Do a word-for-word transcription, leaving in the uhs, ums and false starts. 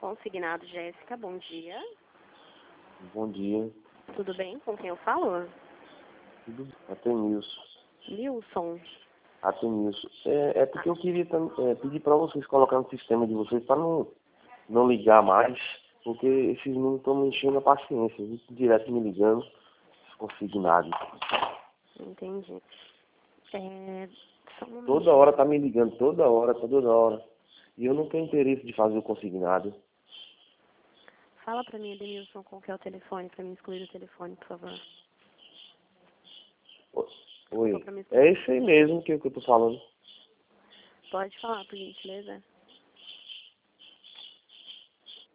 Consignado, Jéssica, bom dia. Bom dia. Tudo bem? Com quem eu falo? Tudo Até Nilson. Nilson. Até Nilson. É, é porque eu queria tam- é, pedir para vocês colocar no sistema de vocês para não, não ligar mais, porque esses números estão me enchendo a paciência. Eles direto me ligando, consignado. Entendi. É, só um Toda momentinho. hora tá me ligando, toda hora, toda hora. E eu não tenho interesse de fazer o consignado. Fala pra mim, Edenilson, qual que é o telefone, pra mim excluir o telefone, por favor. O- Só Oi. pra me excluir. É esse aí mesmo que, que eu tô falando. Pode falar, por gentileza?